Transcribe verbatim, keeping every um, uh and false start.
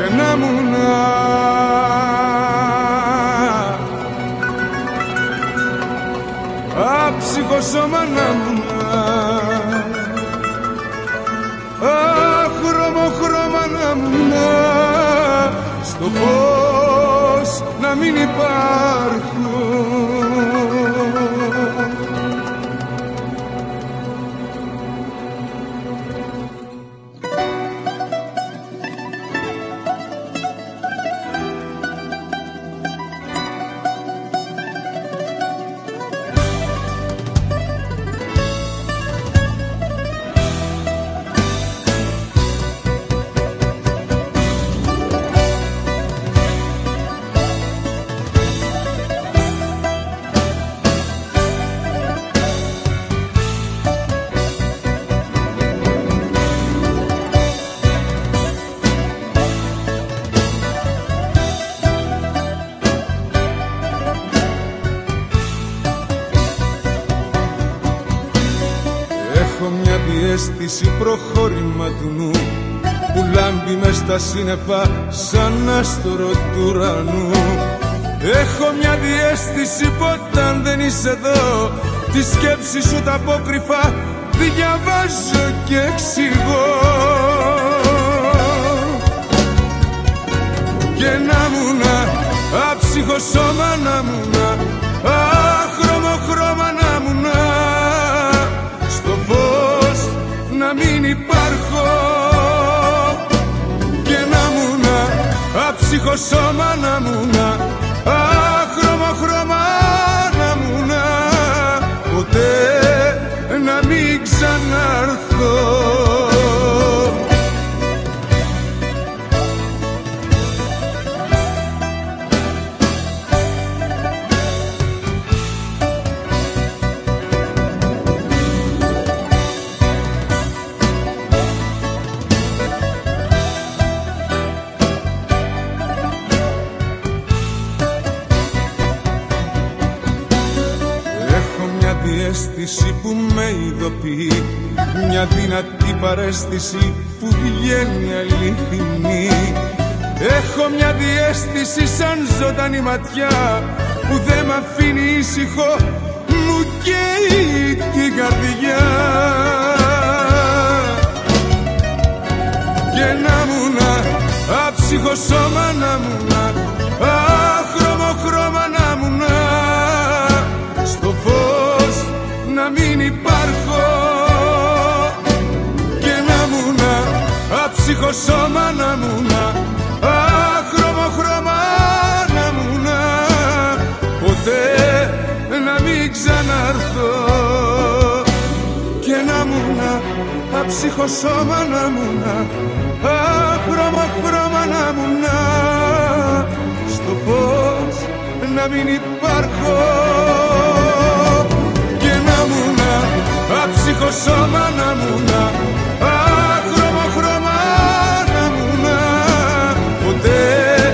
να μου να άψυχο σώμα να μου να άχρωμο χρώμα να μου να στο φως να μην υπάρχω. Έχω μια διαίσθηση προχώρημα του νου που λάμπει μες στα σύννεφα σαν άστρο του ουρανού. Έχω μια διαίσθηση που όταν δεν είσαι εδώ τη σκέψη σου τα απόκρυφα διαβάζω και εξηγώ. Και να μου να άψυχο σώμα να μου να άχρωμο χρώμα να μου να στο φως να μην υπάρχω. Και να μου να άψυχο σώμα να μου να άχρωμο χρώμα να μου να ποτέ να μην ξανάρθω. Διαίσθηση που με ειδοποιεί, μια δυνατή παρέστηση που βγαίνει αληθινή. Έχω μια διαίσθηση σαν ζωντανή ματιά που δεν μ' αφήνει ήσυχο, μου καίει την καρδιά. Και να μου να άψυχο σώμα να μου να άχρωμο χρώμα να μου να στο φως να μην υπάρχω. Και να μου να άψυχο σώμα να μου να άχρωμο χρώμα να μου να ποτέ να μην ξανάρθω. Και να μου να άψυχο σώμα να μου να άχρωμο χρώμα να μου να στο φως να μην υπάρχω. Και να μου να άψυχο σώμα να μου να